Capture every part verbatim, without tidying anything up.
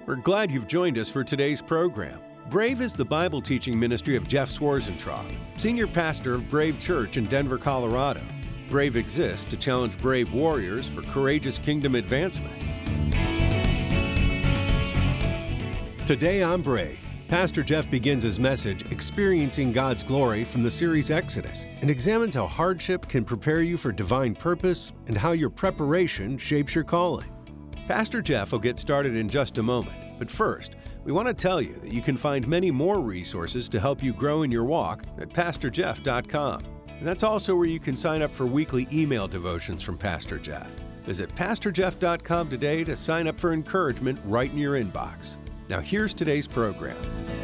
We're glad you've joined us for today's program. Brave is the Bible teaching ministry of Jeff Swarzentraub, senior pastor of Brave Church in Denver, Colorado. Brave exists to challenge brave warriors for courageous kingdom advancement. Today on Brave, Pastor Jeff begins his message, Experiencing God's Glory, from the series Exodus, and examines how hardship can prepare you for divine purpose and how your preparation shapes your calling. Pastor Jeff will get started in just a moment, but first, we want to tell you that you can find many more resources to help you grow in your walk at pastor jeff dot com. And that's also where you can sign up for weekly email devotions from Pastor Jeff. Visit pastor jeff dot com today to sign up for encouragement right in your inbox. Now here's today's program.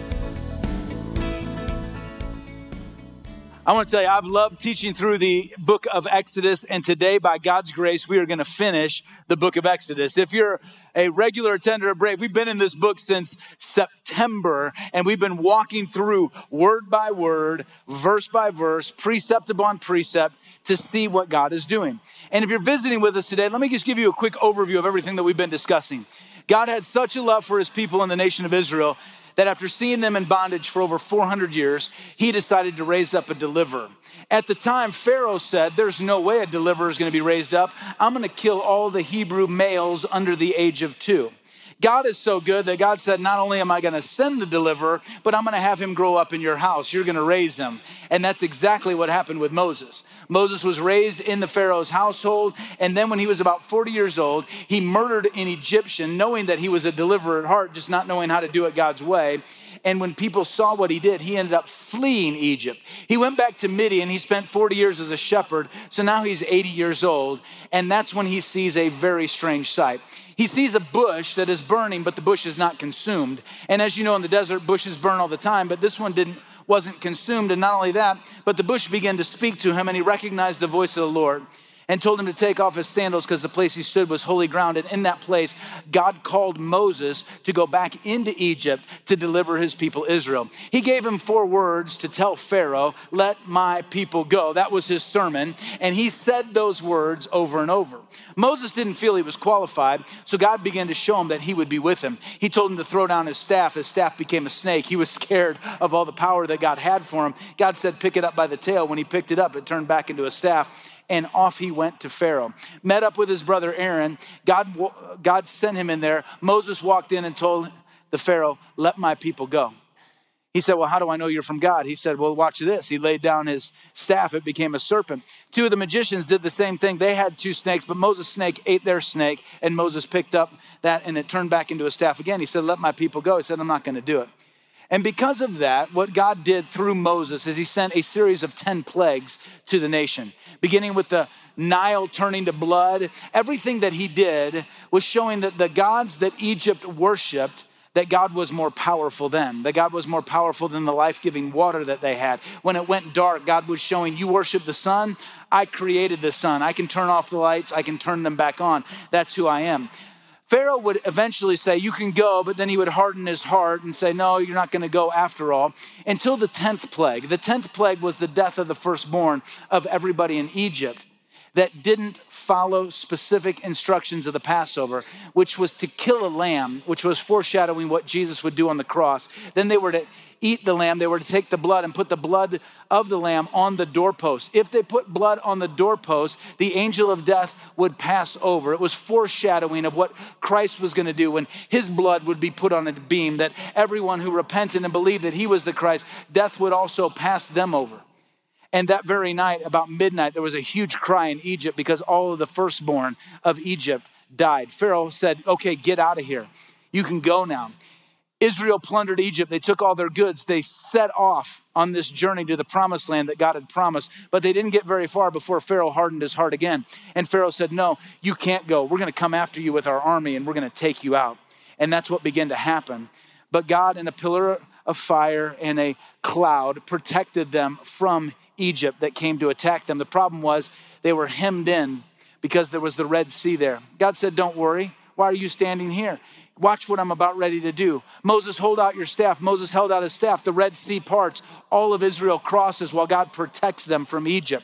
I want to tell you, I've loved teaching through the book of Exodus, and today, by God's grace, we are going to finish the book of Exodus. If you're a regular attender of Brave, we've been in this book since September, and we've been walking through word by word, verse by verse, precept upon precept, to see what God is doing. And if you're visiting with us today, let me just give you a quick overview of everything that we've been discussing. God had such a love for his people in the nation of Israel that after seeing them in bondage for over four hundred years, he decided to raise up a deliverer. At the time, Pharaoh said, there's no way a deliverer is going to be raised up. I'm going to kill all the Hebrew males under the age of two. God is so good that God said, not only am I going to send the deliverer, but I'm going to have him grow up in your house. You're going to raise him. And that's exactly what happened with Moses. Moses was raised in the Pharaoh's household. And then when he was about forty years old, he murdered an Egyptian, knowing that he was a deliverer at heart, just not knowing how to do it God's way. And when people saw what he did, he ended up fleeing Egypt. He went back to Midian. He spent forty years as a shepherd. So now he's eighty years old. And that's when he sees a very strange sight. He sees a bush that is burning, but the bush is not consumed. And as you know, in the desert, bushes burn all the time, but this one didn't, wasn't consumed. And not only that, but the bush began to speak to him, and he recognized the voice of the Lord and told him to take off his sandals because the place he stood was holy ground. And in that place, God called Moses to go back into Egypt to deliver his people Israel. He gave him four words to tell Pharaoh, let my people go. That was his sermon. And he said those words over and over. Moses didn't feel he was qualified, so God began to show him that he would be with him. He told him to throw down his staff. His staff became a snake. He was scared of all the power that God had for him. God said, pick it up by the tail. When he picked it up, it turned back into a staff. And off he went to Pharaoh. Met up with his brother Aaron. God, God sent him in there. Moses walked in and told the Pharaoh, let my people go. He said, well, how do I know you're from God? He said, well, watch this. He laid down his staff. It became a serpent. Two of the magicians did the same thing. They had two snakes, but Moses' snake ate their snake, and Moses picked up that, and it turned back into a staff again. He said, let my people go. He said, I'm not going to do it. And because of that, what God did through Moses is he sent a series of ten plagues to the nation, beginning with the Nile turning to blood. Everything that he did was showing that the gods that Egypt worshiped, that God was more powerful than, that God was more powerful than the life-giving water that they had. When it went dark, God was showing, you worship the sun, I created the sun. I can turn off the lights, I can turn them back on. That's who I am. Pharaoh would eventually say, you can go, but then he would harden his heart and say, no, you're not going to go after all, until the tenth plague. The tenth plague was the death of the firstborn of everybody in Egypt that didn't follow specific instructions of the Passover, which was to kill a lamb, which was foreshadowing what Jesus would do on the cross. Then they were to eat the lamb. They were to take the blood and put the blood of the lamb on the doorpost. If they put blood on the doorpost, the angel of death would pass over. It was foreshadowing of what Christ was going to do when his blood would be put on a beam, that everyone who repented and believed that he was the Christ, death would also pass them over. And that very night, about midnight, there was a huge cry in Egypt because all of the firstborn of Egypt died. Pharaoh said, okay, get out of here. You can go now. Israel plundered Egypt. They took all their goods. They set off on this journey to the promised land that God had promised, but they didn't get very far before Pharaoh hardened his heart again. And Pharaoh said, no, you can't go. We're going to come after you with our army and we're going to take you out. And that's what began to happen. But God, in a pillar of fire and a cloud, protected them from Egypt that came to attack them. The problem was they were hemmed in because there was the Red Sea there. God said, don't worry. Why are you standing here? Watch what I'm about ready to do. Moses, hold out your staff. Moses held out his staff. The Red Sea parts. All of Israel crosses while God protects them from Egypt.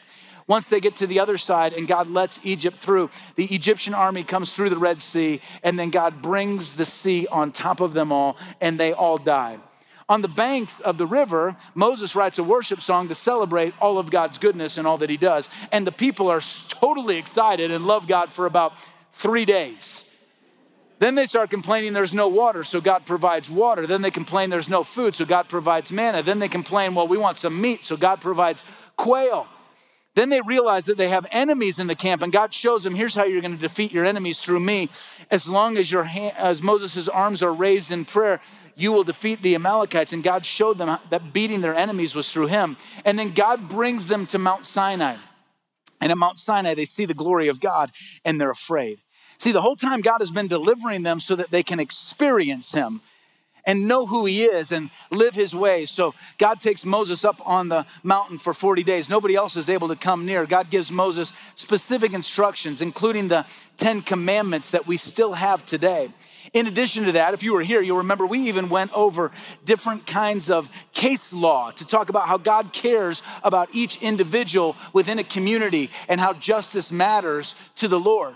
Once they get to the other side and God lets Egypt through, the Egyptian army comes through the Red Sea, and then God brings the sea on top of them all, and they all die. On the banks of the river, Moses writes a worship song to celebrate all of God's goodness and all that he does. And the people are totally excited and love God for about three days. Then they start complaining there's no water, so God provides water. Then they complain there's no food, so God provides manna. Then they complain, well, we want some meat, so God provides quail. Then they realize that they have enemies in the camp, and God shows them, here's how you're going to defeat your enemies through me. As long as your hand, as Moses' arms are raised in prayer, you will defeat the Amalekites. And God showed them that beating their enemies was through him. And then God brings them to Mount Sinai. And at Mount Sinai, they see the glory of God, and they're afraid. See, the whole time God has been delivering them so that they can experience him and know who he is and live his ways. So God takes Moses up on the mountain for forty days. Nobody else is able to come near. God gives Moses specific instructions, including the Ten Commandments that we still have today. In addition to that, if you were here, you'll remember we even went over different kinds of case law to talk about how God cares about each individual within a community and how justice matters to the Lord.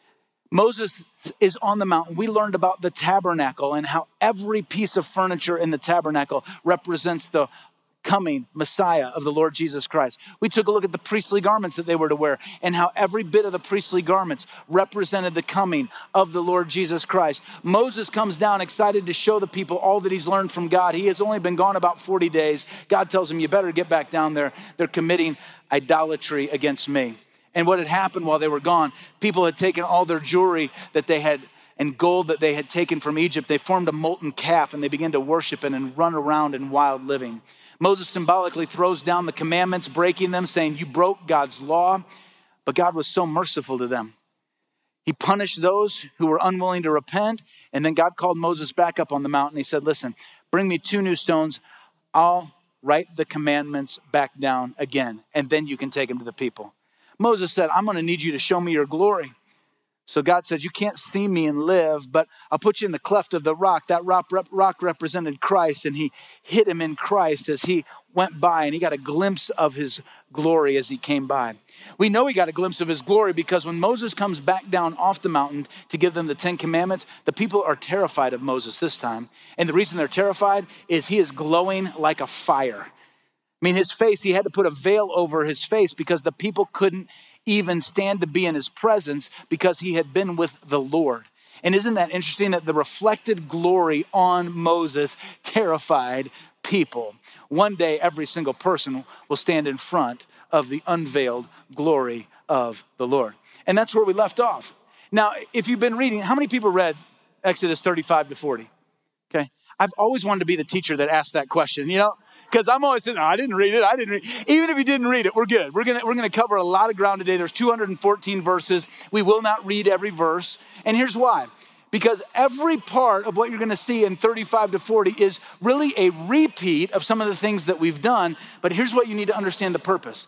Moses is on the mountain. We learned about the tabernacle and how every piece of furniture in the tabernacle represents the coming Messiah of the Lord Jesus Christ. We took a look at the priestly garments that they were to wear and how every bit of the priestly garments represented the coming of the Lord Jesus Christ. Moses comes down excited to show the people all that he's learned from God. He has only been gone about forty days. God tells him, you better get back down there. They're committing idolatry against me. And what had happened while they were gone, people had taken all their jewelry that they had and gold that they had taken from Egypt. They formed a molten calf and they began to worship it and run around in wild living. Moses symbolically throws down the commandments, breaking them, saying, you broke God's law, but God was so merciful to them. He punished those who were unwilling to repent, and then God called Moses back up on the mountain. He said, listen, bring me two new stones. I'll write the commandments back down again, and then you can take them to the people. Moses said, I'm going to need you to show me your glory. So God said, you can't see me and live, but I'll put you in the cleft of the rock. That rock, rock represented Christ, and he hid him in Christ as he went by, and he got a glimpse of his glory as he came by. We know he got a glimpse of his glory because when Moses comes back down off the mountain to give them the Ten Commandments, the people are terrified of Moses this time. And the reason they're terrified is he is glowing like a fire. I mean, his face, he had to put a veil over his face because the people couldn't even stand to be in his presence because he had been with the Lord. And isn't that interesting that the reflected glory on Moses terrified people? One day, every single person will stand in front of the unveiled glory of the Lord. And that's where we left off. Now, if you've been reading, how many people read Exodus thirty-five to forty? Okay. I've always wanted to be the teacher that asked that question, you know, because I'm always saying, oh, I didn't read it. I didn't read it. Even if you didn't read it, we're good. We're going to we're going to cover a lot of ground today. There's two hundred fourteen verses. We will not read every verse. And here's why. Because every part of what you're going to see in thirty-five to forty is really a repeat of some of the things that we've done. But here's what you need to understand the purpose.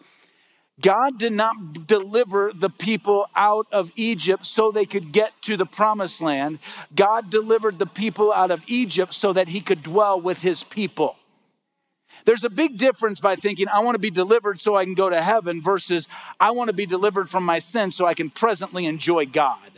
God did not deliver the people out of Egypt so they could get to the promised land. God delivered the people out of Egypt so that he could dwell with his people. There's a big difference by thinking, I want to be delivered so I can go to heaven versus I want to be delivered from my sin so I can presently enjoy God.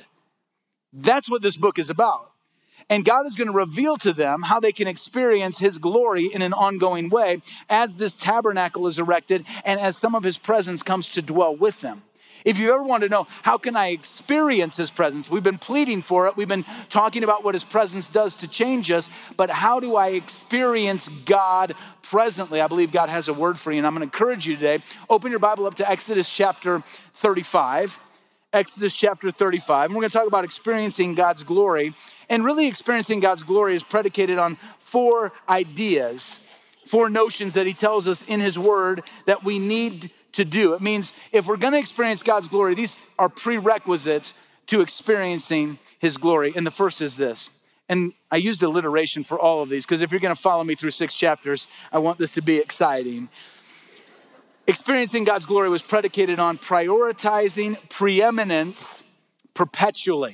That's what this book is about. And God is going to reveal to them how they can experience his glory in an ongoing way as this tabernacle is erected and as some of his presence comes to dwell with them. If you ever want to know, how can I experience his presence? We've been pleading for it. We've been talking about what his presence does to change us. But how do I experience God presently? I believe God has a word for you. And I'm going to encourage you today. Open your Bible up to Exodus chapter thirty-five. Exodus chapter thirty-five. And we're going to talk about experiencing God's glory. And really experiencing God's glory is predicated on four ideas, four notions that he tells us in his word that we need to do. It means if we're going to experience God's glory, these are prerequisites to experiencing his glory. And the first is this. And I used alliteration for all of these because if you're going to follow me through six chapters, I want this to be exciting. Experiencing God's glory was predicated on prioritizing preeminence perpetually.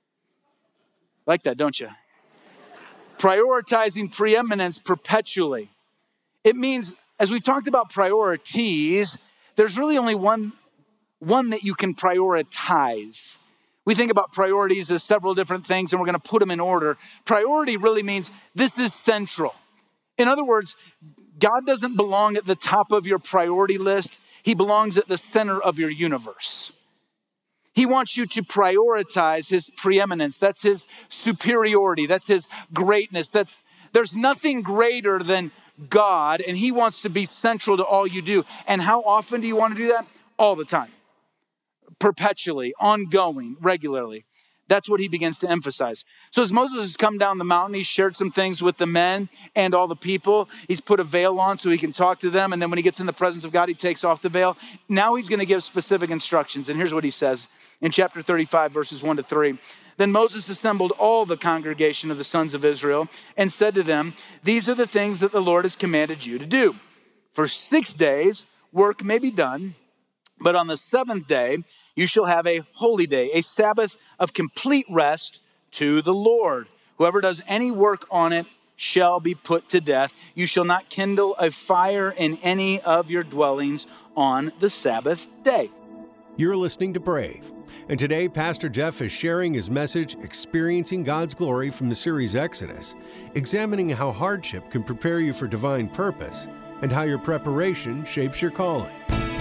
Like that, don't you? Prioritizing preeminence perpetually. It means, as we've talked about priorities, there's really only one one that you can prioritize. We think about priorities as several different things, and we're going to put them in order. Priority really means this is central. In other words, God doesn't belong at the top of your priority list. He belongs at the center of your universe. He wants you to prioritize his preeminence. That's his superiority. That's his greatness. That's there's nothing greater than God, and he wants to be central to all you do. And how often do you want to do that? All the time. Perpetually, ongoing, regularly. That's what he begins to emphasize. So as Moses has come down the mountain, he's shared some things with the men and all the people. He's put a veil on so he can talk to them. And then when he gets in the presence of God, he takes off the veil. Now he's going to give specific instructions. And here's what he says in chapter thirty-five, verses one to three. Then Moses assembled all the congregation of the sons of Israel and said to them, these are the things that the Lord has commanded you to do. For six days, work may be done, but on the seventh day, you shall have a holy day, a Sabbath of complete rest to the Lord. Whoever does any work on it shall be put to death. You shall not kindle a fire in any of your dwellings on the Sabbath day. You're listening to Brave. And today, Pastor Jeff is sharing his message, Experiencing God's Glory, from the series Exodus, examining how hardship can prepare you for divine purpose and how your preparation shapes your calling.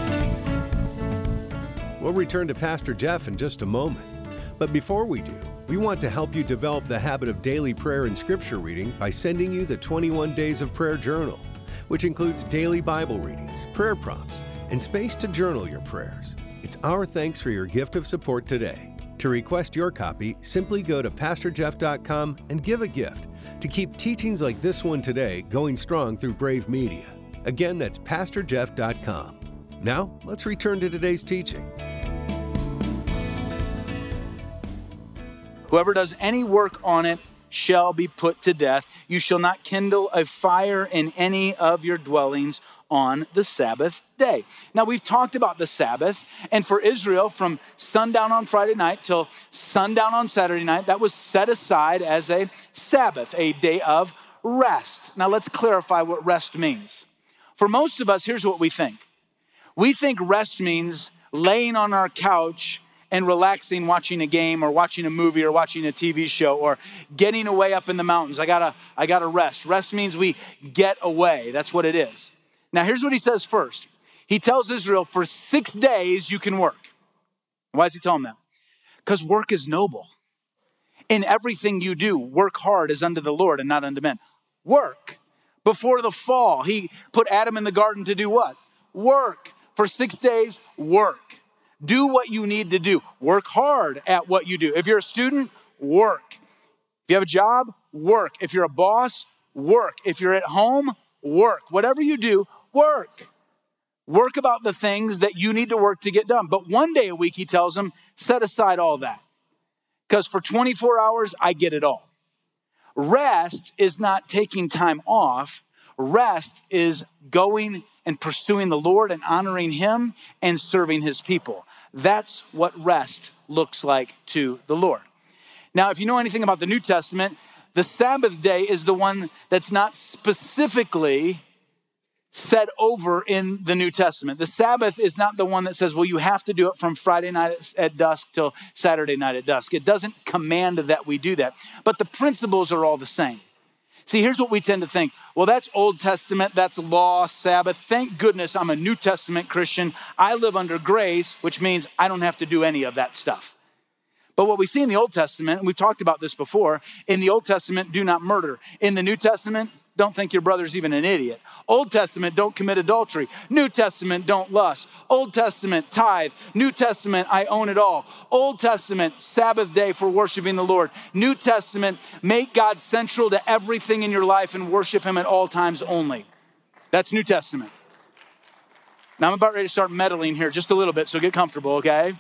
We'll return to Pastor Jeff in just a moment. But before we do, we want to help you develop the habit of daily prayer and scripture reading by sending you the twenty-one Days of Prayer Journal, which includes daily Bible readings, prayer prompts, and space to journal your prayers. It's our thanks for your gift of support today. To request your copy, simply go to pastor jeff dot com and give a gift to keep teachings like this one today going strong through Brave Media. Again, that's pastor jeff dot com. Now, let's return to today's teaching. Whoever does any work on it shall be put to death. You shall not kindle a fire in any of your dwellings on the Sabbath day. Now, we've talked about the Sabbath, and for Israel, from sundown on Friday night till sundown on Saturday night, that was set aside as a Sabbath, a day of rest. Now, let's clarify what rest means. For most of us, here's what we think. We think rest means laying on our couch and relaxing, watching a game or watching a movie or watching a T V show or getting away up in the mountains. I gotta, I gotta rest. Rest means we get away. That's what it is. Now, here's what he says first. He tells Israel, for six days you can work. Why does he tell them that? Because work is noble. In everything you do, work hard as unto the Lord and not unto men. Work. Before the fall, he put Adam in the garden to do what? Work. For six days, work. Do what you need to do. Work hard at what you do. If you're a student, work. If you have a job, work. If you're a boss, work. If you're at home, work. Whatever you do, work. Work about the things that you need to work to get done. But one day a week, he tells them, set aside all that. Because for twenty-four hours, I get it all. Rest is not taking time off. Rest is going and pursuing the Lord and honoring him and serving his people. That's what rest looks like to the Lord. Now, if you know anything about the New Testament, the Sabbath day is the one that's not specifically said over in the New Testament. The Sabbath is not the one that says, well, you have to do it from Friday night at dusk till Saturday night at dusk. It doesn't command that we do that, but the principles are all the same. See, here's what we tend to think. Well, that's Old Testament, that's law, Sabbath. Thank goodness I'm a New Testament Christian. I live under grace, which means I don't have to do any of that stuff. But what we see in the Old Testament, and we've talked about this before, in the Old Testament, do not murder. In the New Testament, don't think your brother's even an idiot. Old Testament, don't commit adultery. New Testament, don't lust. Old Testament, tithe. New Testament, I own it all. Old Testament, Sabbath day for worshiping the Lord. New Testament, make God central to everything in your life and worship him at all times only. That's New Testament. Now I'm about ready to start meddling here just a little bit, so get comfortable, okay?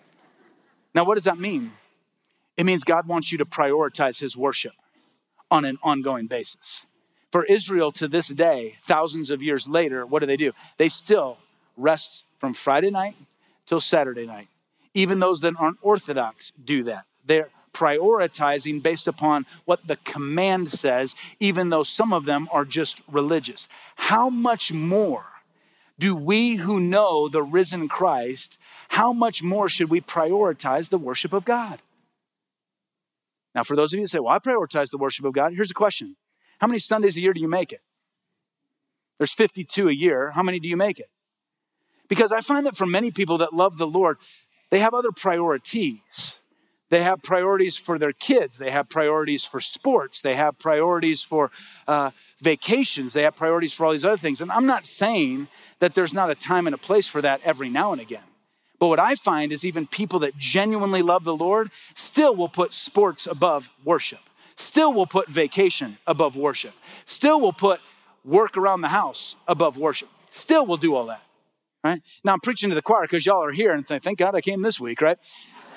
Now what does that mean? It means God wants you to prioritize his worship on an ongoing basis. For Israel to this day, thousands of years later, what do they do? They still rest from Friday night till Saturday night. Even those that aren't Orthodox do that. They're prioritizing based upon what the command says, even though some of them are just religious. How much more do we who know the risen Christ how much more should we prioritize the worship of God? Now, for those of you who say, well, I prioritize the worship of God, here's a question. How many Sundays a year do you make it? There's fifty-two a year. How many do you make it? Because I find that for many people that love the Lord, they have other priorities. They have priorities for their kids. They have priorities for sports. They have priorities for uh, vacations. They have priorities for all these other things. And I'm not saying that there's not a time and a place for that every now and again. But what I find is even people that genuinely love the Lord still will put sports above worship, still will put vacation above worship, still will put work around the house above worship, still will do all that, right? Now I'm preaching to the choir because y'all are here and say, thank God I came this week, right?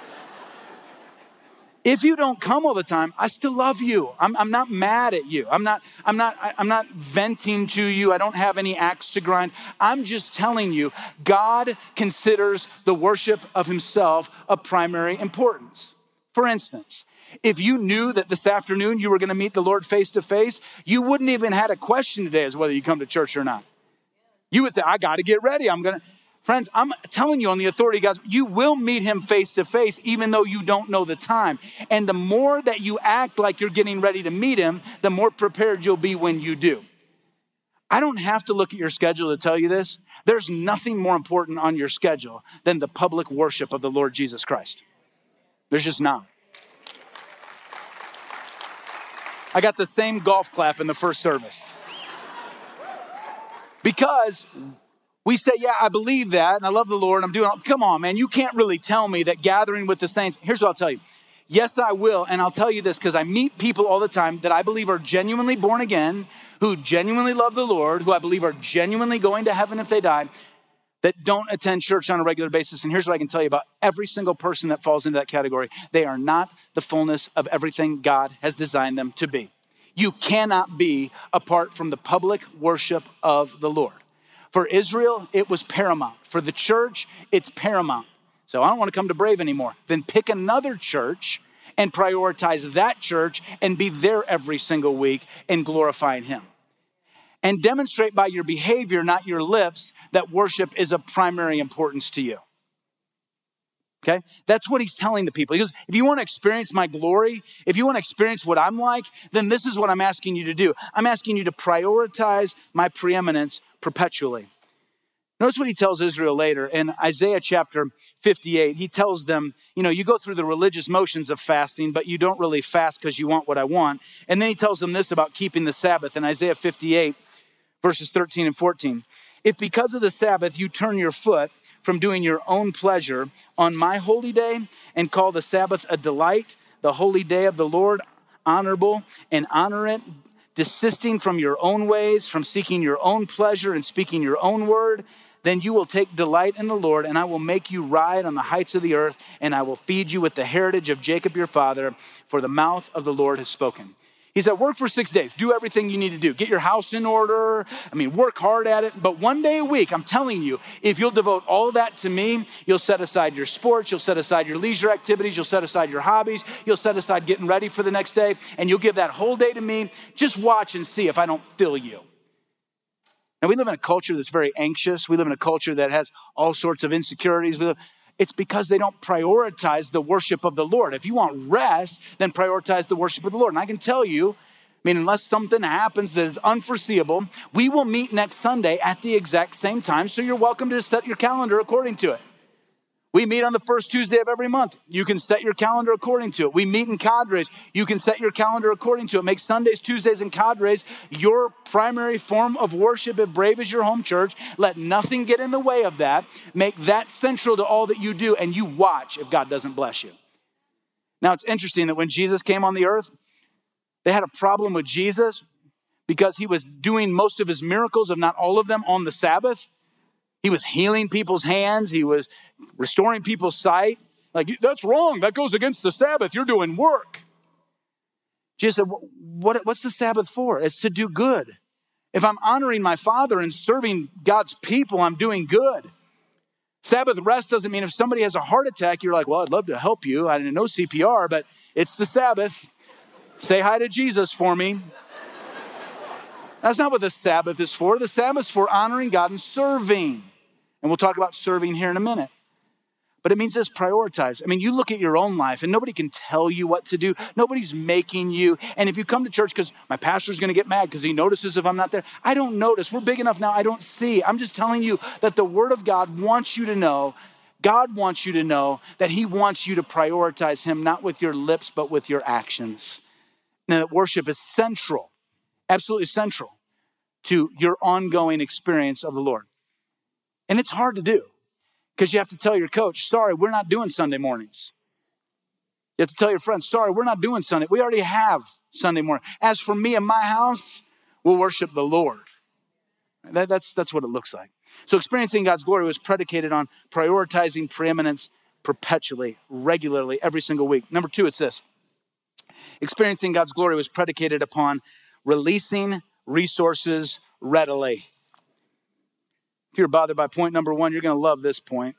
If you don't come all the time, I still love you. I'm, I'm not mad at you. I'm not, I'm not, I'm not venting to you. I don't have any axe to grind. I'm just telling you, God considers the worship of himself of primary importance. For instance, if you knew that this afternoon you were going to meet the Lord face to face, you wouldn't even had a question today as whether you come to church or not. You would say, I got to get ready. I'm going to. Friends, I'm telling you on the authority of God, you will meet him face to face, even though you don't know the time. And the more that you act like you're getting ready to meet him, the more prepared you'll be when you do. I don't have to look at your schedule to tell you this. There's nothing more important on your schedule than the public worship of the Lord Jesus Christ. There's just not. I got the same golf clap in the first service. Because we say, yeah, I believe that, and I love the Lord, and I'm doing, come on, man, you can't really tell me that gathering with the saints, here's what I'll tell you. Yes, I will, and I'll tell you this, because I meet people all the time that I believe are genuinely born again, who genuinely love the Lord, who I believe are genuinely going to heaven if they die, that don't attend church on a regular basis. And here's what I can tell you about every single person that falls into that category. They are not the fullness of everything God has designed them to be. You cannot be apart from the public worship of the Lord. For Israel, it was paramount. For the church, it's paramount. So I don't want to come to Brave anymore. Then pick another church and prioritize that church and be there every single week and glorifying him. And demonstrate by your behavior, not your lips, that worship is of primary importance to you. Okay? That's what he's telling the people. He goes, if you want to experience my glory, if you want to experience what I'm like, then this is what I'm asking you to do. I'm asking you to prioritize my preeminence perpetually. Notice what he tells Israel later in Isaiah chapter fifty-eight. He tells them, you know, you go through the religious motions of fasting, but you don't really fast because you want what I want. And then he tells them this about keeping the Sabbath in Isaiah fifty-eight, verses thirteen and fourteen. If because of the Sabbath you turn your foot from doing your own pleasure on my holy day and call the Sabbath a delight, the holy day of the Lord honorable, and honor it, desisting from your own ways, from seeking your own pleasure and speaking your own word, then you will take delight in the Lord, and I will make you ride on the heights of the earth, and I will feed you with the heritage of Jacob your father, for the mouth of the Lord has spoken. He said, work for six days. Do everything you need to do. Get your house in order. I mean, work hard at it. But one day a week, I'm telling you, if you'll devote all of that to me, you'll set aside your sports, you'll set aside your leisure activities, you'll set aside your hobbies, you'll set aside getting ready for the next day, and you'll give that whole day to me. Just watch and see if I don't fill you. Now, we live in a culture that's very anxious. We live in a culture that has all sorts of insecurities. We live, It's because they don't prioritize the worship of the Lord. If you want rest, then prioritize the worship of the Lord. And I can tell you, I mean, unless something happens that is unforeseeable, we will meet next Sunday at the exact same time. So you're welcome to set your calendar according to it. We meet on the first Tuesday of every month. You can set your calendar according to it. We meet in cadres. You can set your calendar according to it. Make Sundays, Tuesdays, and cadres your primary form of worship at Brave as your home church. Let nothing get in the way of that. Make that central to all that you do, and you watch if God doesn't bless you. Now, it's interesting that when Jesus came on the earth, they had a problem with Jesus because he was doing most of his miracles, if not all of them, on the Sabbath. He was healing people's hands. He was restoring people's sight. Like, that's wrong. That goes against the Sabbath. You're doing work. Jesus said, what, what's the Sabbath for? It's to do good. If I'm honoring my Father and serving God's people, I'm doing good. Sabbath rest doesn't mean if somebody has a heart attack, you're like, well, I'd love to help you. I didn't know C P R, but it's the Sabbath. Say hi to Jesus for me. That's not what the Sabbath is for. The Sabbath is for honoring God and serving. And we'll talk about serving here in a minute. But it means this: prioritize. I mean, you look at your own life and nobody can tell you what to do. Nobody's making you. And if you come to church because my pastor's going to get mad because he notices if I'm not there, I don't notice. We're big enough now. I don't see. I'm just telling you that the word of God wants you to know, God wants you to know that he wants you to prioritize him, not with your lips, but with your actions. And that worship is central, absolutely central to your ongoing experience of the Lord. And it's hard to do because you have to tell your coach, sorry, we're not doing Sunday mornings. You have to tell your friends, sorry, we're not doing Sunday. We already have Sunday morning. As for me and my house, we'll worship the Lord. That, that's, that's what it looks like. So experiencing God's glory was predicated on prioritizing preeminence perpetually, regularly, every single week. Number two, it's this. Experiencing God's glory was predicated upon releasing resources readily. If you're bothered by point number one, you're going to love this point.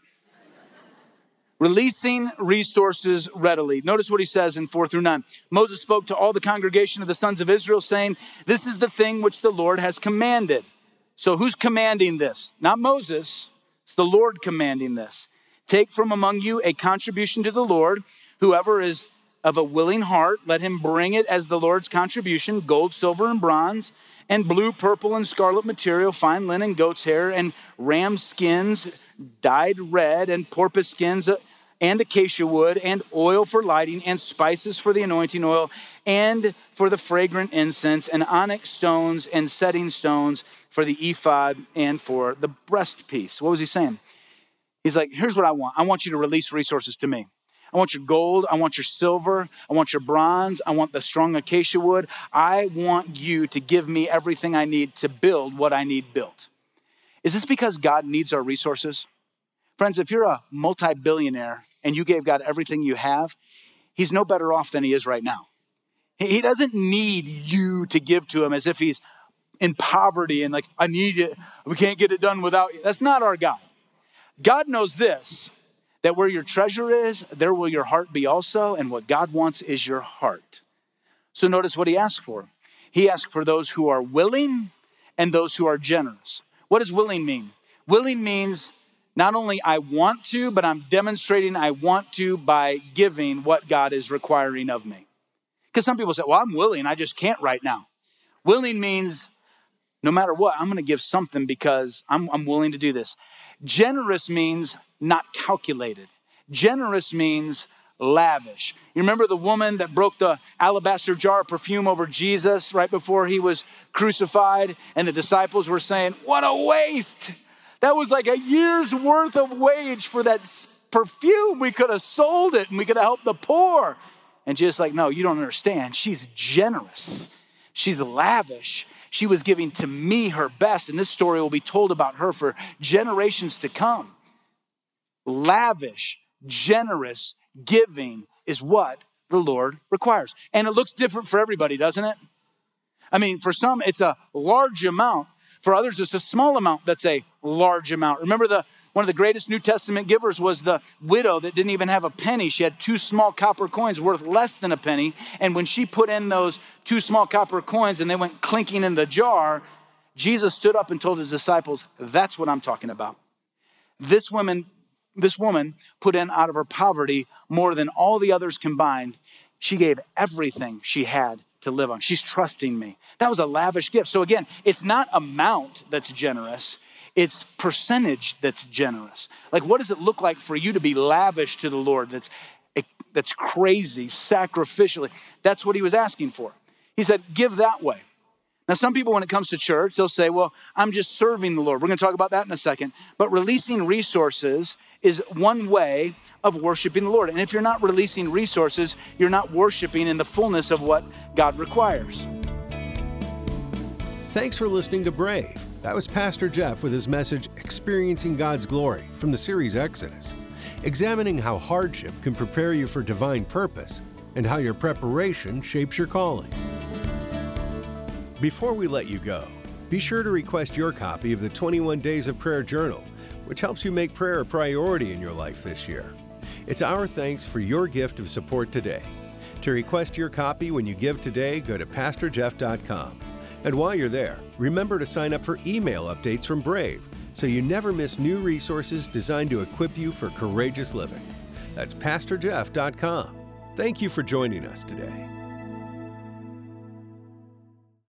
Releasing resources readily. Notice what he says in four through nine. Moses spoke to all the congregation of the sons of Israel, saying, this is the thing which the Lord has commanded. So who's commanding this? Not Moses. It's the Lord commanding this. Take from among you a contribution to the Lord. Whoever is of a willing heart, let him bring it as the Lord's contribution, gold, silver, and bronze, and blue, purple, and scarlet material, fine linen, goat's hair, and ram skins dyed red, and porpoise skins, and acacia wood, and oil for lighting, and spices for the anointing oil, and for the fragrant incense, and onyx stones, and setting stones for the ephod, and for the breastpiece. What was he saying? He's like, here's what I want. I want you to release resources to me. I want your gold. I want your silver. I want your bronze. I want the strong acacia wood. I want you to give me everything I need to build what I need built. Is this because God needs our resources? Friends, if you're a multi-billionaire and you gave God everything you have, he's no better off than he is right now. He doesn't need you to give to him as if he's in poverty and like, I need it. We can't get it done without you. That's not our God. God knows this, that where your treasure is, there will your heart be also. And what God wants is your heart. So notice what he asked for. He asked for those who are willing and those who are generous. What does willing mean? Willing means not only I want to, but I'm demonstrating I want to by giving what God is requiring of me. Because some people say, well, I'm willing, I just can't right now. Willing means no matter what, I'm going to give something because I'm, I'm willing to do this. Generous means not calculated. Generous means lavish. You remember the woman that broke the alabaster jar of perfume over Jesus right before he was crucified, and the disciples were saying, what a waste. That was like a year's worth of wage for that perfume. We could have sold it and we could have helped the poor. And Jesus like, no, you don't understand. She's generous. She's lavish. She was giving to me her best. And this story will be told about her for generations to come. Lavish, generous giving is what the Lord requires. And it looks different for everybody, doesn't it? I mean, for some, it's a large amount. For others, it's a small amount that's a large amount. Remember, the one of the greatest New Testament givers was the widow that didn't even have a penny. She had two small copper coins worth less than a penny. And when she put in those two small copper coins and they went clinking in the jar, Jesus stood up and told his disciples, that's what I'm talking about. This woman, this woman put in out of her poverty more than all the others combined. She gave everything she had to live on. She's trusting me. That was a lavish gift. So again, it's not amount that's generous. It's percentage that's generous. Like, what does it look like for you to be lavish to the Lord? That's, that's crazy, sacrificially. That's what he was asking for. He said, give that way. Now, some people, when it comes to church, they'll say, well, I'm just serving the Lord. We're going to talk about that in a second. But releasing resources is one way of worshiping the Lord. And if you're not releasing resources, you're not worshiping in the fullness of what God requires. Thanks for listening to Brave. That was Pastor Jeff with his message, Experiencing God's Glory, from the series Exodus, examining how hardship can prepare you for divine purpose and how your preparation shapes your calling. Before we let you go, be sure to request your copy of the twenty-one Days of Prayer Journal, which helps you make prayer a priority in your life this year. It's our thanks for your gift of support today. To request your copy when you give today, go to pastor jeff dot com. And while you're there, remember to sign up for email updates from Brave so you never miss new resources designed to equip you for courageous living. That's pastor jeff dot com. Thank you for joining us today.